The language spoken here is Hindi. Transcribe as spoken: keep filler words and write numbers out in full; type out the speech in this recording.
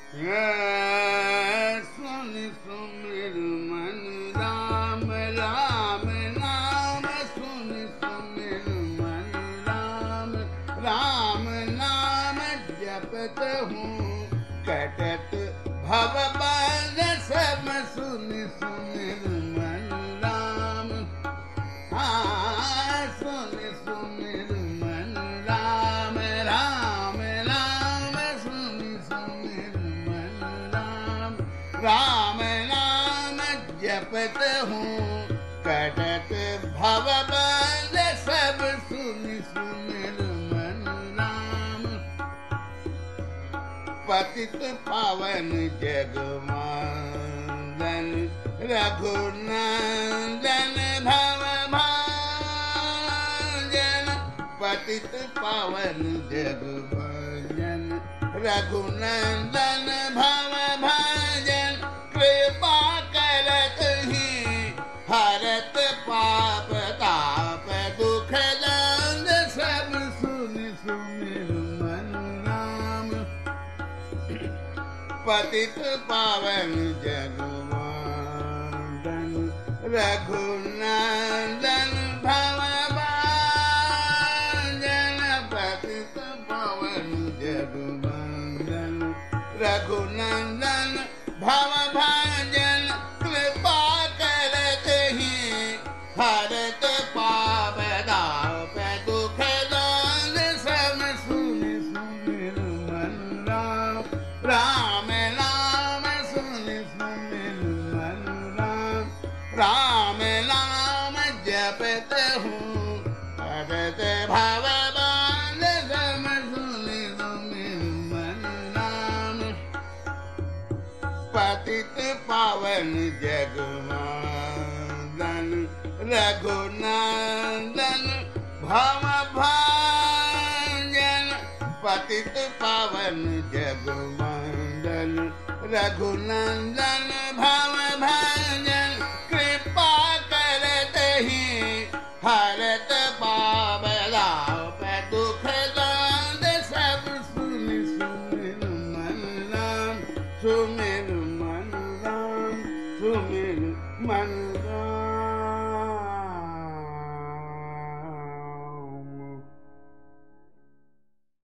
सुन सुमिर मन राम राम नाम सुन सुमिर मन राम राम नाम जपत हूँ कटत भव बाध सब सुन सुमिर मन राम। हाँ सुन सुमिर मन राम राम राम सुन सुमिर मन राम राम नाम जपत हूँ कटत भव बाध सब सुन सुमिर मन राम। पतित पावन जगमांदन रघुनंदन भव भाजन पतित पावन जगमांदन रघुनंदन भव भाजन कृपा करत ही हरत पाप ताप दुख दंड सब सुन सुमिर मन राम। पतित पावन जगमांदन रघुनंदन भव भाजन पतित पावन जगमांदन रघुनंदन भव भाजन कृपा करत ही हरत पाप ताप दुख दंड सब सुन सुमिर मन राम। राम नाम सुन सुमिर मन राम राम नाम जपत हूँ करत भव बांध सब सुन सुमिर मन राम। पतित पावन जगमांदन रघुनंदन भव भाजन पतित पावन जगमांदन रघुनंदन भव भाजन कृपा करत ही हरत पाप ताप दुख दंड सब सुन सुमिर मन राम। सुमिर मन राम सुमिर मन राम।